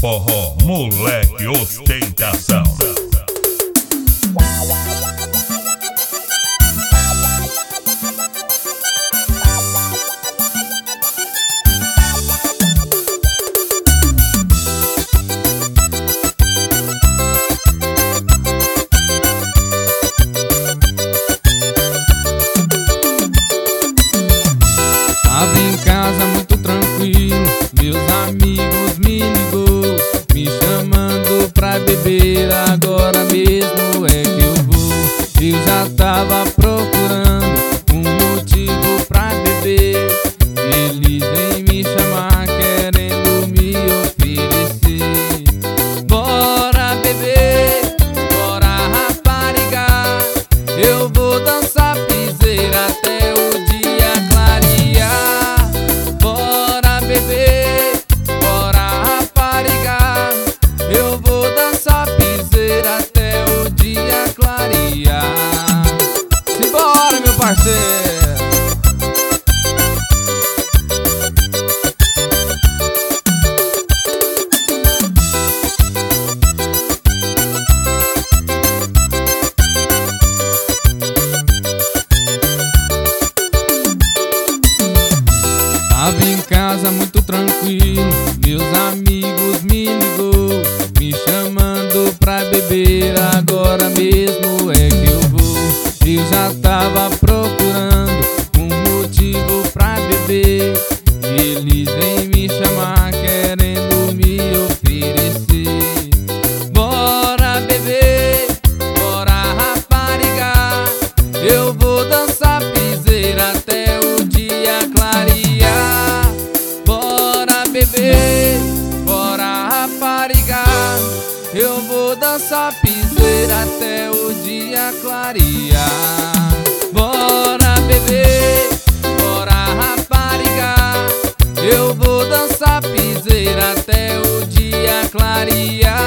Forró, moleque, ostentação. Tava em casa muito tranquilo, meus amigos me ligou, me chamando pra beber, agora mesmo é que eu vou. Eu já tava procurando um motivo pra beber, eles vêm me chamar querendo me oferecer. Bora beber, bora rapariga, eu vou dançar piseira até o dia clarear. Bora beber, bora rapariga, eu vou dançar piseira até o dia clarear. Simbora, meu parceiro! Tava em casa muito tranquilo, meus amigos me ligou, me chamando pra beber, agora mesmo é que eu vou. Eu já tava procurando um motivo pra beber, eles vêm me chamar querendo me oferecer. Bora beber, bora rapariga, eu vou dançar piseira até o dia clarear. Bora beber, bora rapariga, eu vou dançar piseira até o dia clarear. Bora beber, bora rapariga, eu vou dançar piseira até o dia clarear.